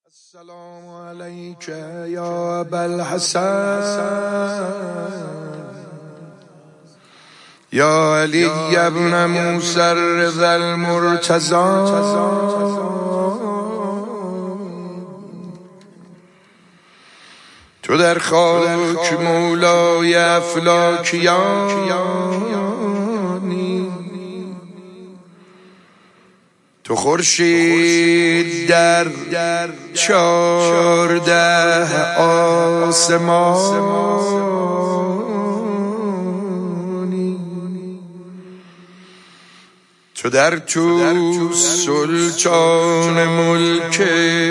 السلام عليك يا أبا الحسن يا علي ابن موسى الرضا المرتضى تو در خاک مولای افلاکیانی، تو خورشید در 14 آسمانی، تو در تو سلطان ملک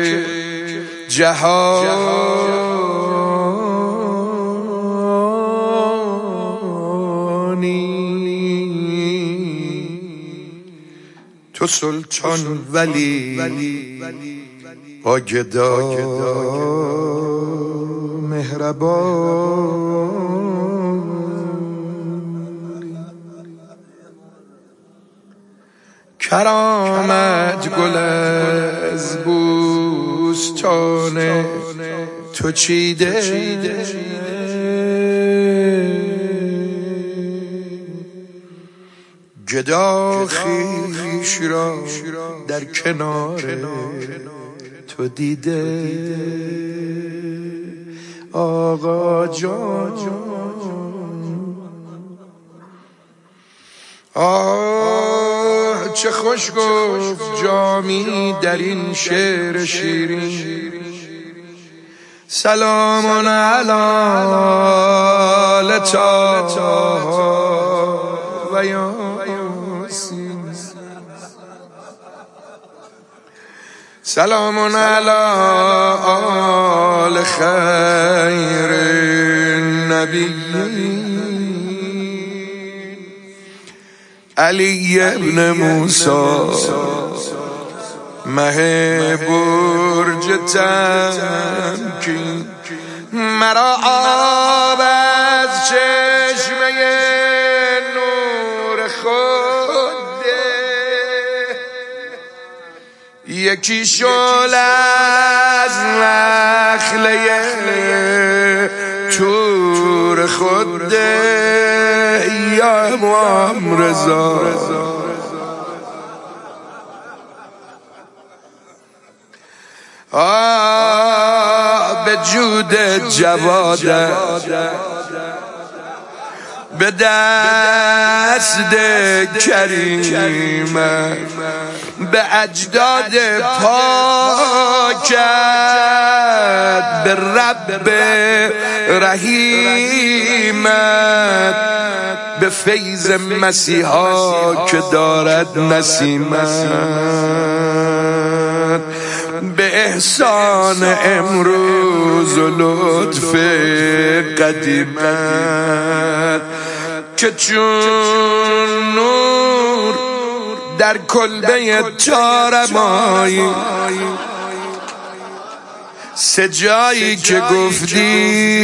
جهانی، تو سلطان ولی با گدا مهربان، کرامت گل از بوستان تو چیده، گدا خویش را در کنار تو دیده. آقا جان چه خوش گفت جامی در این شعر شیرین، سلام علی طه و یاسین، سلام علی آل خیر النبیین، علی ابن موسی مه برج تمکین، مرا آب از چشمه نور خود ده، یکی شعله از نخله تور خود ده، یا امام رضا به جود جوادت به دست کریمت به اجداد پاکت به رب رحیمت به فیض مسیحا که دارد نسیمت به احسان امروز و لطف قدیمت که چون نور در کلبه چارمایی سه جایی که گفتی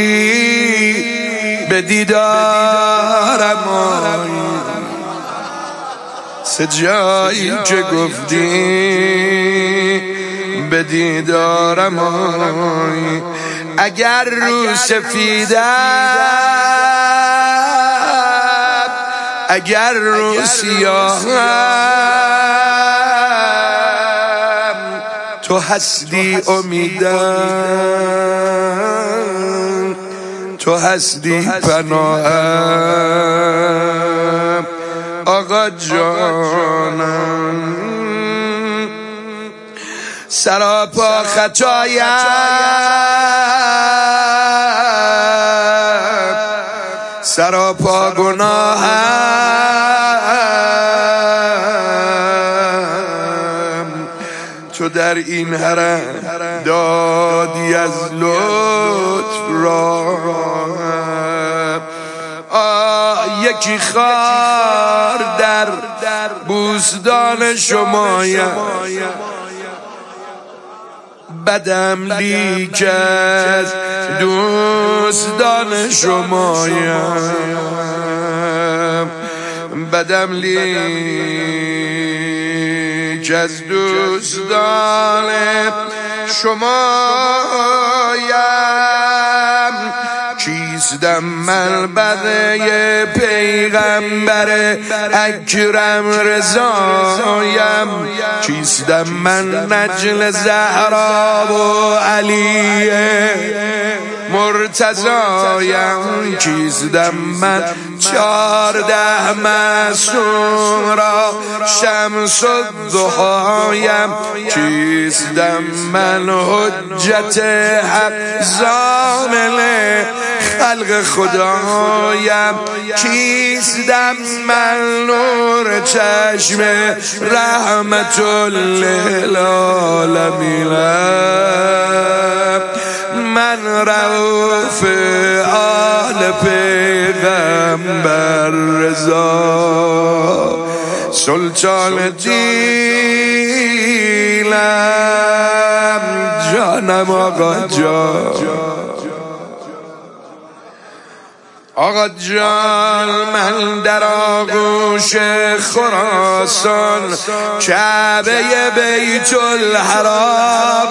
به دیدارم آیی، سه جایی که گفتی به دیدارم آیی، اگر رو سفیدم اگر رو سیاهم، تو هستی امیدم، تو هستی پناهم، آقا جانم سراپا خطایم سراپا گناهم، تو در این حرم دادی از لطف راهم، یکی خار در بوستان شمایم، بدم لیک از دوستان شمایم، بدم لیک از دوستان شمایم چیستم من بده پیغمبر اکرم رضایم چیستم من نجل زهرا و علی مرتضایم چیستم من 14 معصوم را شمس الضحایم چیستم من حجت حق ضامن خلق خدایم چیستم من نور چشم رحمت للعالمین من رؤوف آل پیغمبر رضا سلطان دیلم جانم آقا جان من در آغوش خراسان کعبه بیت الحرام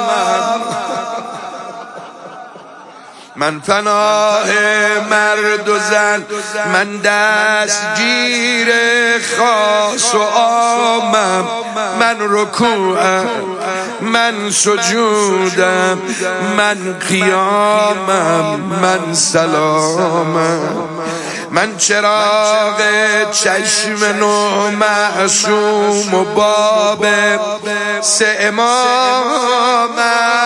من پناه مرد و زن من دستگیر خاص و عامم من رکوعم من سجودم من قیامم من سلامم من چراغ چشم نو معصوم و باب 3 امامم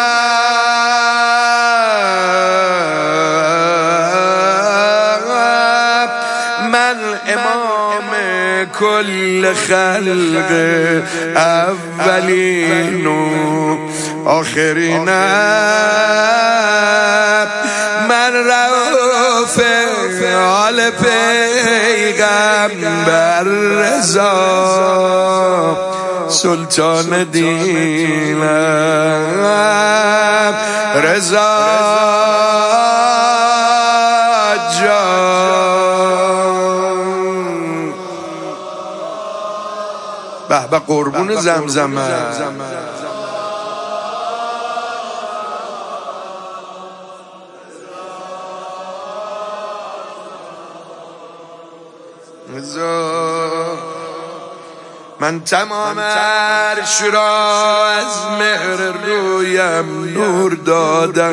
من امام کل خلق اولین و آخرینم من رؤوف آل پیغمبر رضا سلطان دینم رضا جان به به قربون زمزم من تمام عرش را از مهر رویم نور دادم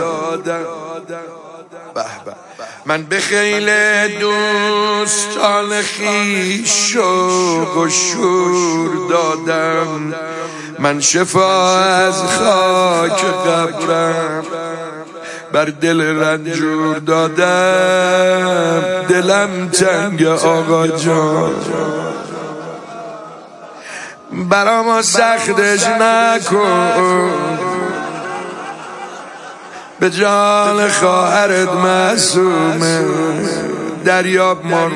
من به خیل دوستان خویش شوق و شور دادم من شفا از خاک قبرم بر دل رنجور دادم دلم تنگ آقا جان برام سختش نکن به جان خواهرت معصومه دریاب ما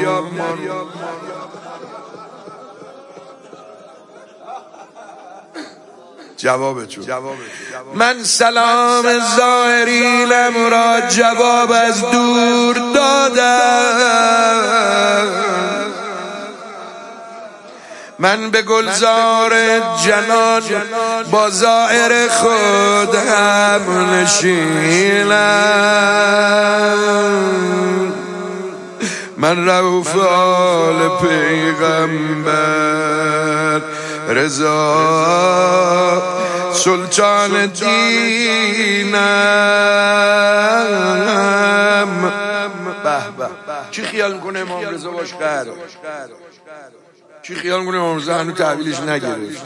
جوابتون من سلام ظاهرینم را جواب از دور دادم من به گلزار جنان با ظاهر خود هم نشینم من رؤوف آل پیغمبر رضا سلطان دینم به به چی خیال میکنه امام رضا باش قهره چی خیال میکنه امام رضا هنو تحویلش نگرفت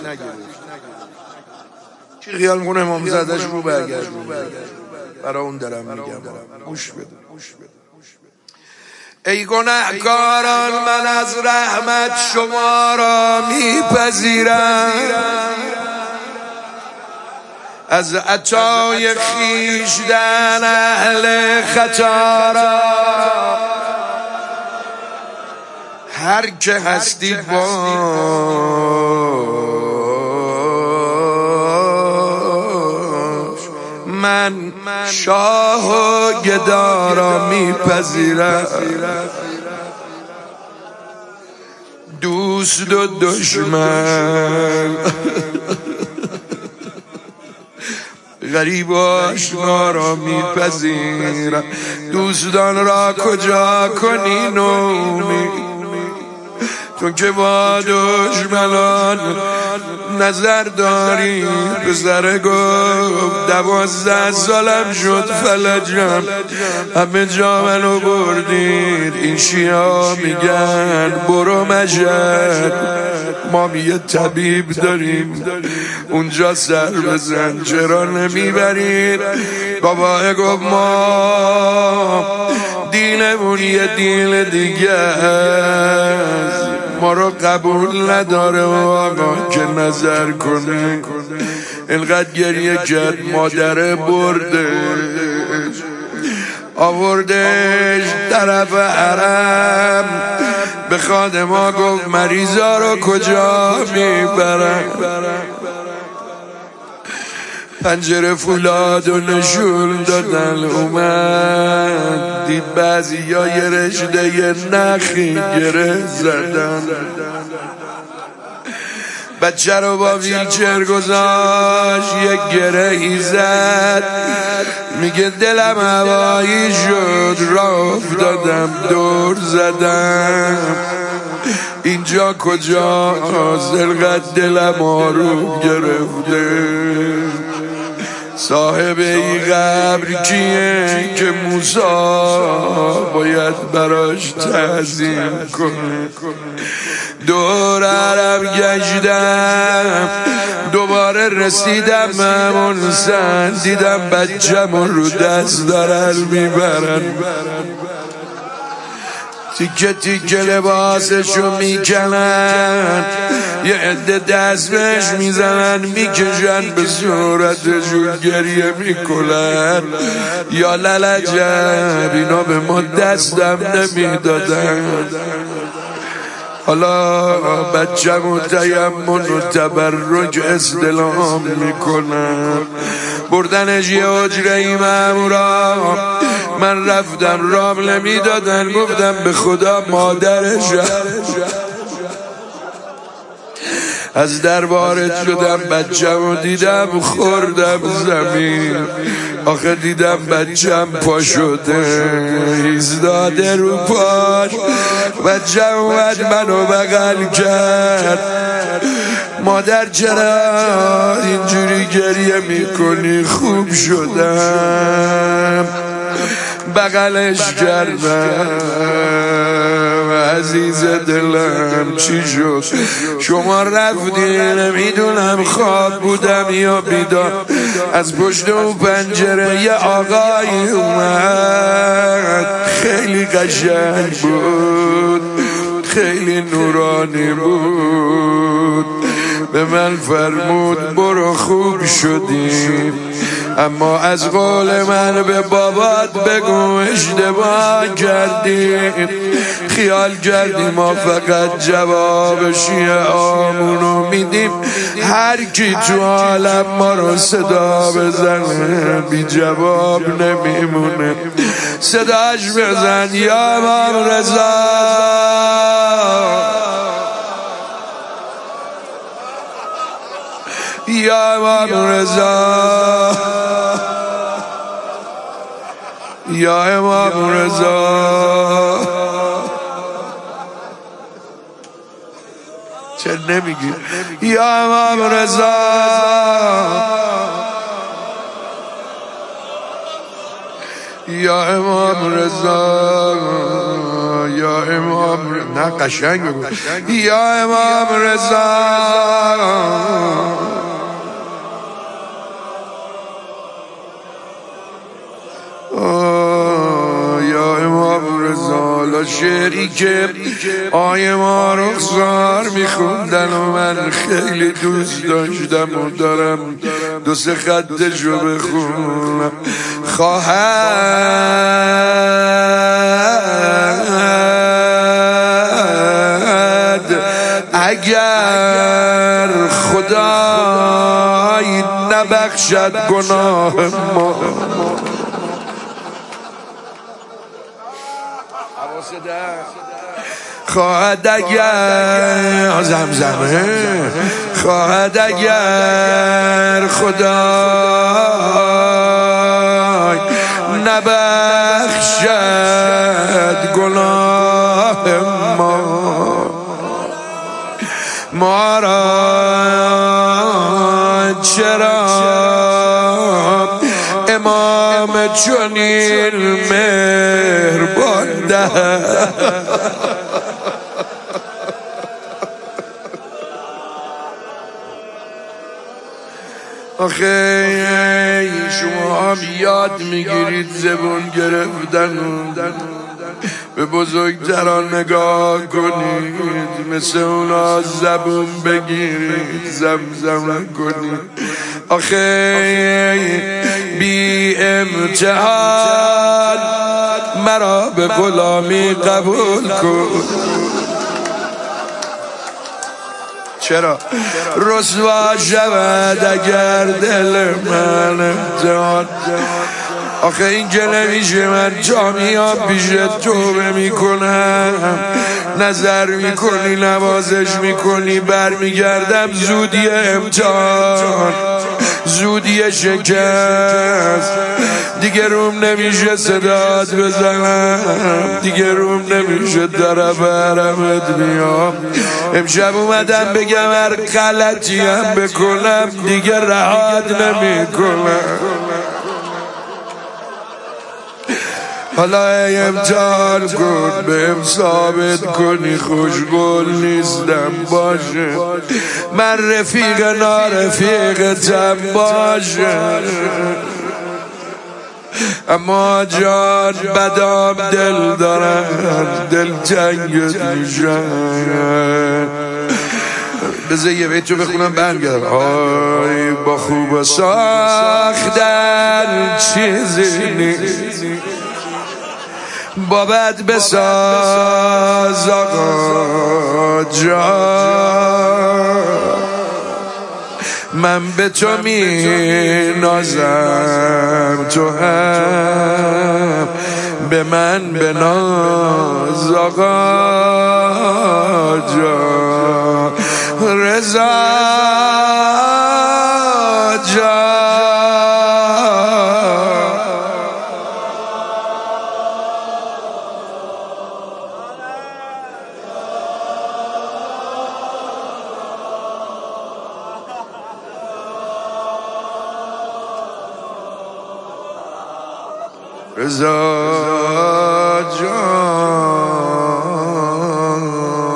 چی خیال میکنه امام رضا ازش رو برگرد برای اون دارم میگم گوش بده ای گناهکاران من از رحمت شما را میپذیرم از عطای خویشتن اهل خطا را هر که هستی باش من شاه و گدا را میپذیرم دوست و دشمن غریب و آشنا را میپذیرم. دوستان را کجا کنی نومی، تو که با دشمنان نظر داری. پسر گفت 12 سالم شد فلجم، همه جا منو بردید. این شیعه میگن برو مشهد، ما یه طبیب داریم اونجا سر بزن، چرا نمیبرید؟ بابا گفت ما دینمون یه دین دیگه است، ما رو قبول نداره آقا که نظر کنه. اینقدر گریه کرد، مادر بردش آوردش طرف حرم. به خادما گفت مریضا رو کجا میبرن؟ پنجره فولاد و نشون دادن، اومد دید بعضی یا یه رشته یه نخی گره زدن. بچه رو با ویلچر گذاشت، یه گرهی زد، میگه دلم هوایی شد، راه افتادم دور زدم. اینجا کجا زلقت دلم آروم گرفته. صاحب این قبر کیه که موسی باید براش تعظیم کنه؟ دور عرب گشتم، دوباره رسیدم همون سن، دیدم بچه‌مون رو دست دارن میبرن، تیکه تیکه لباسشو میکنن، یه عده دست بهش میزنن میکشن به صورتشو گریه میکنن. یا للجب اینا به ما دستم نمیدادن. حالا بچه‌مو تیمم و تبرک استلام میکنن، بردنش یه حجره مامورا. من رفتم رامله میدادن، گفتم به خدا مادرش از در وارد شدم، بچه‌مو دیدم خوردم زمین. آخه دیدم بچه‌م پا شده ایستاده رو پاش. بچه‌م اومد منو بغل کرد، مادر چرا اینجوری گریه میکنی؟ خوب شدم. بغلش کردم، عزیز دلم چی شد؟ شما رفتی نمیدونم خواب بودم یا بیدار. از پشت اون پنجره یه آقایی اومد، خیلی قشنگ بود، خیلی نورانی بود. به من فرمود برو خوب شدی، اما از قول من به بابات بگو اشتباه کردی. خیال کردی ما فقط جواب شیعه آمونو میدیم، هر کی تو عالم ما رو صدا بزنه بی جواب نمیمونه. صداش بزن یا امام رضا، یا امام رضا، یا امام رضا. چه نمیگی؟ یا امام رضا، یا امام رضا، یا امام رضا. نه قشنگ بگو، یا امام رضا، یا امام رضا. شعری که آی ما رخسار میخوندن و من خیلی دوست داشتم و دارم، دو سه خطشو بخونم. خواهد اگر خدای نبخشد گناه ما، خواهد اگر زمزمه، خواهد اگر خدا نبخشد گناه ما را چرا امام چنین مهربان دهد. آخه شما هم یاد میگیرید زبون گرفتن به بزرگتران نگاه کنید، مثل اونا زبون بگیرید، زمزم کنید. آخه بی امتحان مرا به غلامی قبول کن. چرا رسوا شود اگر دل من امتحان؟ آخه این که نمیشه من جا میام پیش توبه میکنم، نظر میکنی، نوازش میکنی، برمیگردم زودی امتحان، زودی شکست، دیگه روم نمیشه صدات بزنم، دیگه روم نمیشه در برمت بیام. امشب اومدم بگم هر غلطی هم بکنم دیگه رهات نمیکنم. حالا امتحان کن بهم ثابت کنی خوشگل نیستم باشه، من رفیق نارفیقتم باشه. اما جان بدام دل دارن دل تنگت میشن. بذار یه بیتو بخونم برگردم. آی با خوب ساختن چیزی نیست، با بد بساز آقا جان. من به تو می نازم، تو هم به من بناز آقا جان. رضا جان رضا جان.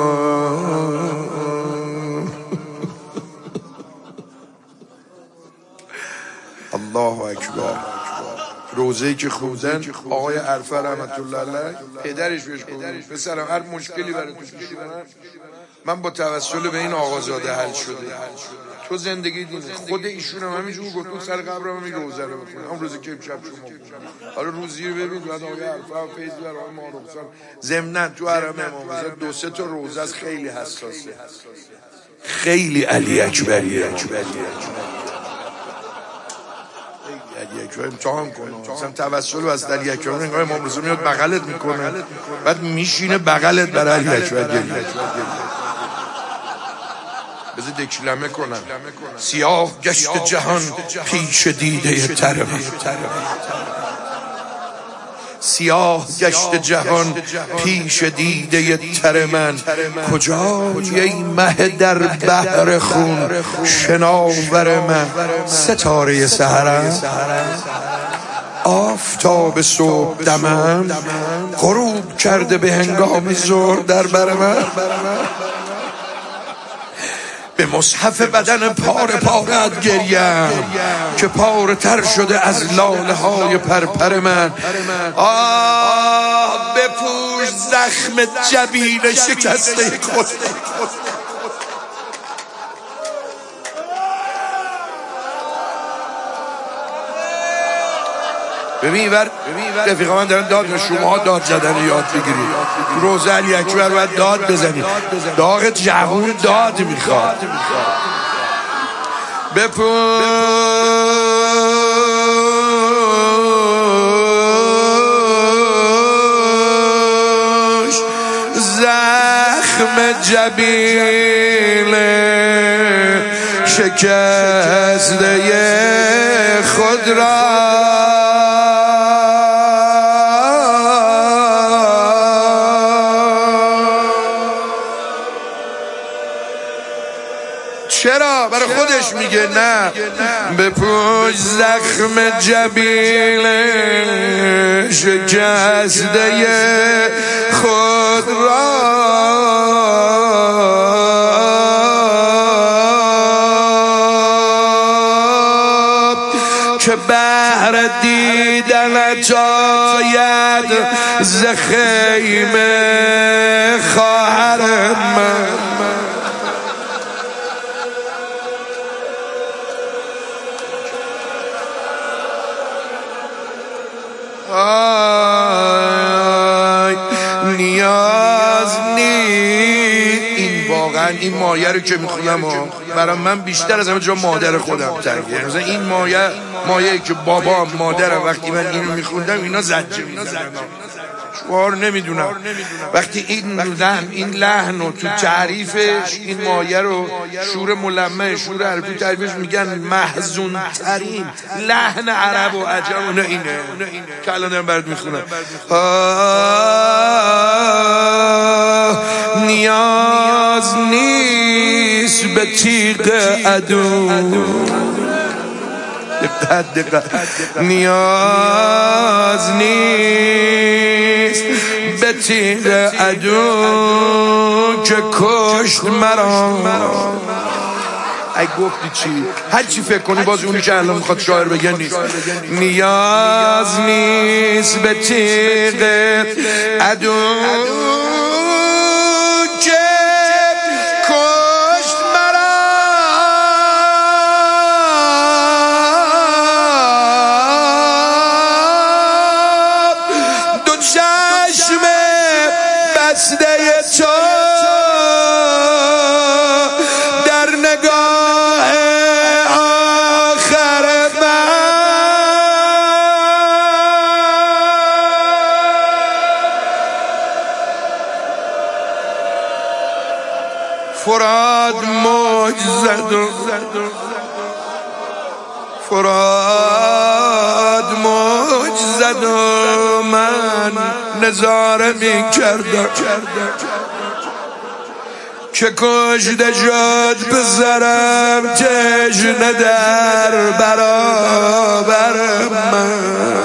الله اکبر. روزه‌ای که خوندن آقای عرفه رحمت الله علیه پدرش بهش گفت پسرم هر مشکلی برای تو پیش اومد من با توسل به این آقازاده حل شده، تو زندگی دینه. خود ایشون هم همینجور گفت سر قبرم هم این روزه رو بخونه، اون روزی که امشب شما حالا روزی رو ببین بعد آقای عرفه و فیض و آقای معروفسان ضمناً تو حرم امام رضا 2-3 تا روزه است خیلی حساسه، خیلی علی اکبریه. امتحان کنه مثلا توسل از علی اکبر نگاه امام رضا میاد بغلت میکنه بعد میشینه بغلت برای علی اکبر گریه. بذار دکلمه کنم. سیاه گشت جهان پیش دیده تر من، سیاه گشت جهان پیش دیده تر من. کجای ای مه در بحر خون شناور من؟ ستاره سحرم، آفتاب صبح دمم، غروب کرده به هنگام ظهر در بر من. به مصحف بدن پاره پاره‌ات گریم که پاره تر شده از لاله های پرپر من. آه بپوش زخم جبین شکسته خود، ببین رفیقا من دارن داد و شما داد زدن یاد بگیرید. روزه علی اکبر باید داد بزنید، داغ جوون داد میخواد. بپوش زخم جبین شکسته خود را. برای خودش میگه نه بپوش زخم جبیل شکسته خود را که بهر دیدنت آید ز خیمه خواهر من. نیاز نیست. این واقعا این مایه رو که میخونم برای من بیشتر از همه جا مادر خودم تنگه. مثلا این مایه که بابام مادرم وقتی من اینو میخوندم اینا زجه میزنن. شعار نمیدونم وقتی این لحن و تو تعریفش این مایه رو شور ملمع شور عربی تعریفش میگن محزون ترین لحن عرب و عجم. اونه اینه که الان دارم برات میخونم. نیاز نیست به تیغ عدو، دقت نیاز نیست به تیغ عدو که کشت مرا. ای گفتی چی؟ هر چی فکر کنی باز اونی که الان میخواد شاعر بگه نیست. نیاز نیست به تیغ عدو که کشت مرا. دو چشم بسته تو در نگاه آخر من فراد موج زد و فراد موج زد و من نظاره می کردم که کشته شد پسرم تشنه در برابر من.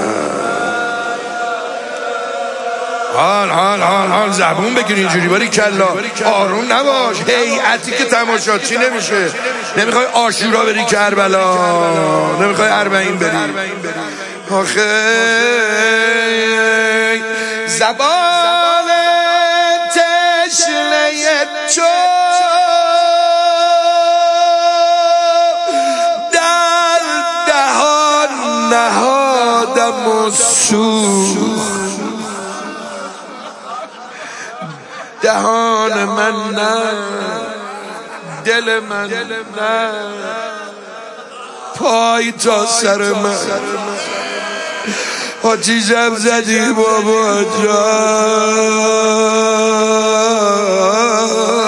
حال زبون بگیر اینجوری باری کلا آروم نباش. هیئتی که تماشاچی نمیشه. نمیخوای عاشورا بری کربلا، نمیخوای اربعین بری. آخه زبان تشنه تو در دهان نهادم و سوخت. دهان من نه، دل من نه، پای تا سر من آتیشم زدی بابا جان.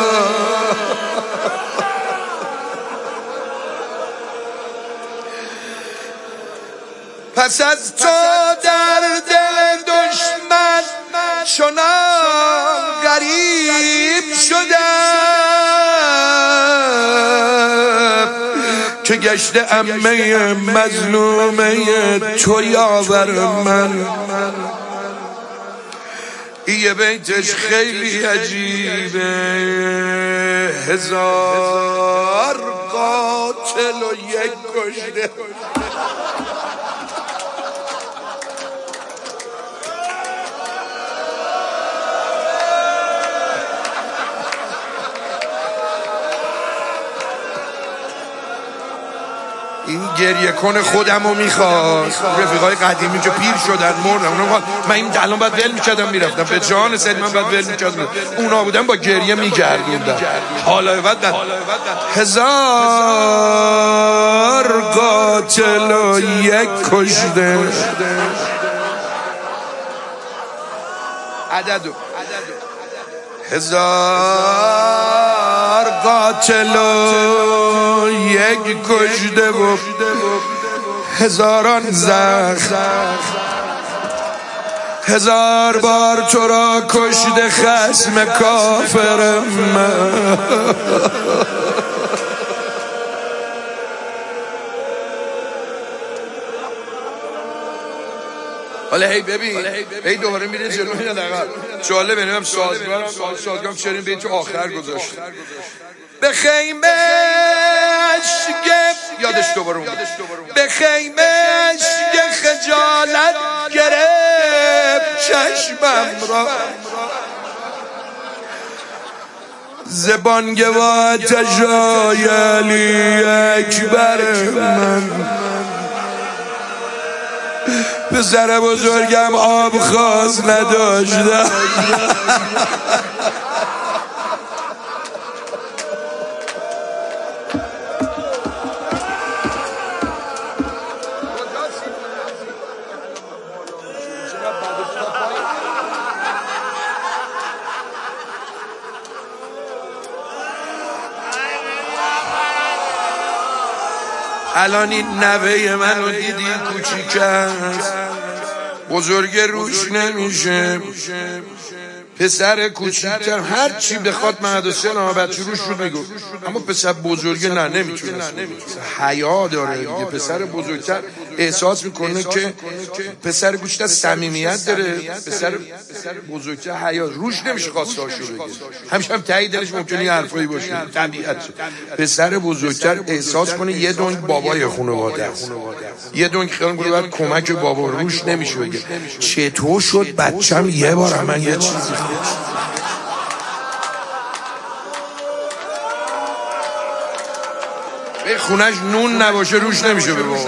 پس از تو در دل دشمن چنان غریب شدم که گشته عمه مظلومه تو یاور من. یه بیتش خیلی عجیبه. هزار قاتل و یک کشته. این گریه کن خودمو میخواست. رفیقای قدیمی که پیر شدن مردن اونا من این الان باید ول میکردم میرفتم به جان سید من باید ول میکردم. اونا بودن با گریه میگردوندن. حالا بعد هزار قاتل و یک کشته. عددو هزار قاتل و یک کشته و هزاران زخم. هزار بار تو را کشته خصم کافر من. حالا هی ببین هی دوباره میره جلو میاد عقب. جالب اینم سازگارم چرین به تو آخر گذاشت. به خیمش یادش دوباره اومد. به خیمش یه خجالت گرفت چشمم را، زبان گوا تجای علی اکبر من. پسر بزرگم آب خواست نداشتم. الان این نوه منو دیدی کوچیک است، بزرگ روش نمیشه. پسر کوچیکتر هر چی بخواد مدرسه بچه روش رو میگو، اما پسر بزرگ نه نمیتونه. حیا داره دیگه. پسر بزرگتر احساس میکنه که پسر کوچیکتر صمیمیت داره. پسر بزرگتر حیا روش نمیشه خواستهاشو بگه. همیشه هم ته دلش ممکنه حرفایی باشه، طبیعت. پسر بزرگتر احساس کنه یه دنگ بابای خانواده است، یه دنگ خیال کنه باید کمک بابا، روش نمیشه بگه چطور شد بچم یه بار من یه چیزی به خونش نون نباشه روش نمیشه به بابا،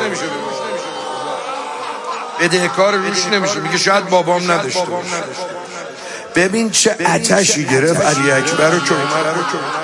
بدهکار روش نمیشه، میگه شاید بابام نداشته باشه. ببین چه آتشی گرفت علی اکبر رو که اومد.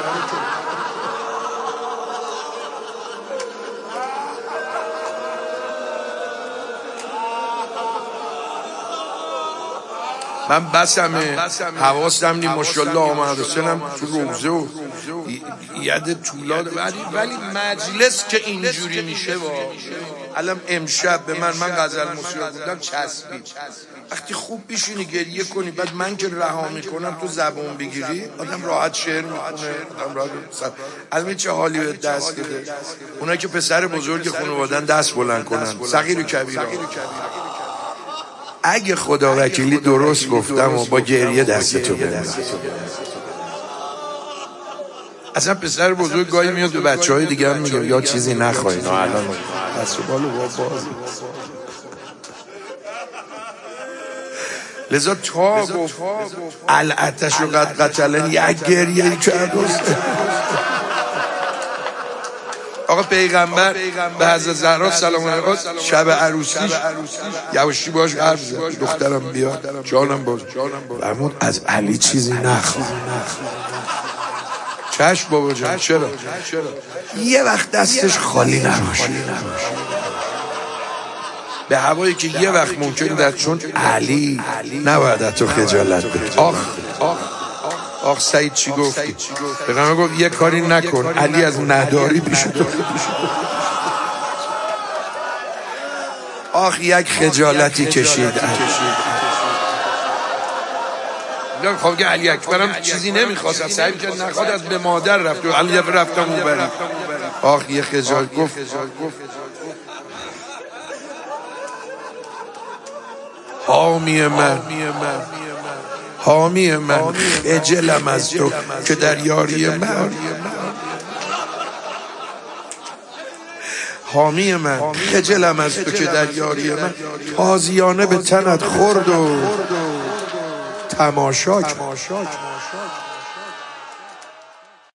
من بسمه حواستم نیم ماشاءالله آمد حسینم تو روزه و ید طولاد، ولی مجلس که اینجوری میشه الان امشب به من غزل موسیقی بودم چسبید. وقتی خوب بشینی گریه کنی بعد من که رها میکنم تو زبون بگیری آدم راحت شعر میخونه، آدم راحت. الان چه حالی به دست بده اونایی که پسر بزرگ خانواده‌ان دست بلند کنن، صغیر و کبیر. اگه خدا وکیلی درست گفتم و با گریه دستتو بدم. اصلا پسر بزرگ گاهی میاد به بچهای دیگه هم میگه یا چیزی نخواهی نه الان دست و بالو باز. لذا تا گفت العتش و قد قتلن یک گریه کرد. آقا پیغمبر به حضرت زهرا سلام علیها شب عروسیش یواشی باش حرف زد، دخترم بیاد جانم باز فرمود از علی چیزی نخواه. چشم بابا جان. چرا؟ یه وقت دستش خالی نباشه، به هوایی که یه وقت ممکنه در چون علی نباید تو خجالت بده. آخ سعید چی گفتی؟ پیغمبر گفت یه کاری نکن علی از نداری پیش تو. آخ یک خجالتی کشید. خب که علی اکبرم چیزی نمیخواست، سعی کرد نخواد، از به مادر رفت و علی رفتم اون بری. آخ یه خجالت. گفت حامی من خجلم از تو که در یاری من. حامی من خجلم از تو که در یاری من. تازیانه به تنت خورد و تماشاک